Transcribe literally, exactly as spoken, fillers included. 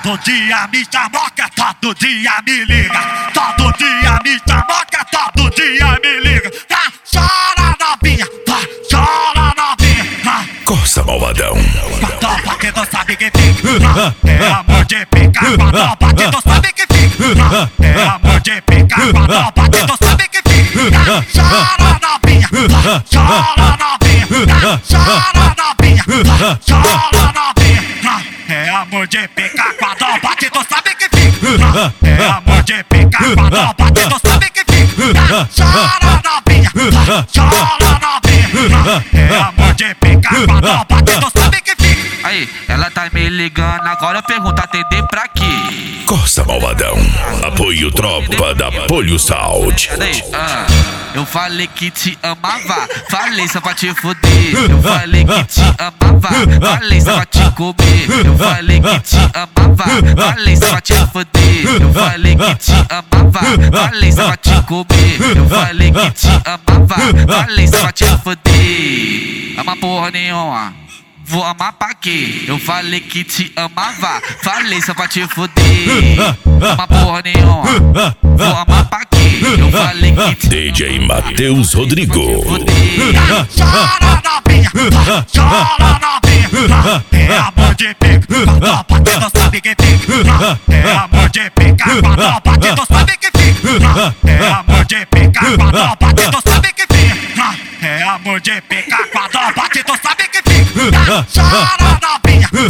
Todo dia me chamoca, todo dia me liga. Todo dia me chamoca, todo dia me liga. Tá, chora novinha, tá, chora novinha. Ah, Corsa Malvadão. quando bate, tu sabe que fica. Ah, é amor de pica. Quando bate, tu sabe que fica. Ah, é amor de pica. Quando bate, tu sabe que fica. Chora novinha, tá, chora novinha. Tá, chora novinha, tá, chora novinha. Ah, é amor de pica. Quando bate, tu sabe que fica. É amor de pica. Quando bate, tu sabe que fica. Chora novinha, tá, chora novinha. É amor de pica. Quando bate, tu sabe que fica. Aí, ela tá me ligando, agora eu pergunto, atender pra quê? Corsa Malvadão. Apoio Tropa da Polio Sound. Cadê? Ah, eu falei que te amava, falei só pra te foder. Eu falei que te amava, falei só pra te comer. Eu falei que te amava, falei só pra te foder. Eu falei que te amava, falei só pra te comer. Eu falei que te amava, falei só pra te foder. Ama porra nenhuma. Vou amar pra quê? Eu falei que te amava, falei só pra te foder. Ama porra nenhuma. Vou amar pra quê? Eu falei que te D J Matheus Rodrigo. Chora novinha, chora novinha. É amor de pica, quando bate, tu sabe que fica. É amor de pica, quando bate, tu sabe que fica. É amor de pica, quando bate, tu sabe que fica. É amor de pica, quando bate, tu sabe que fica. Chora novinha,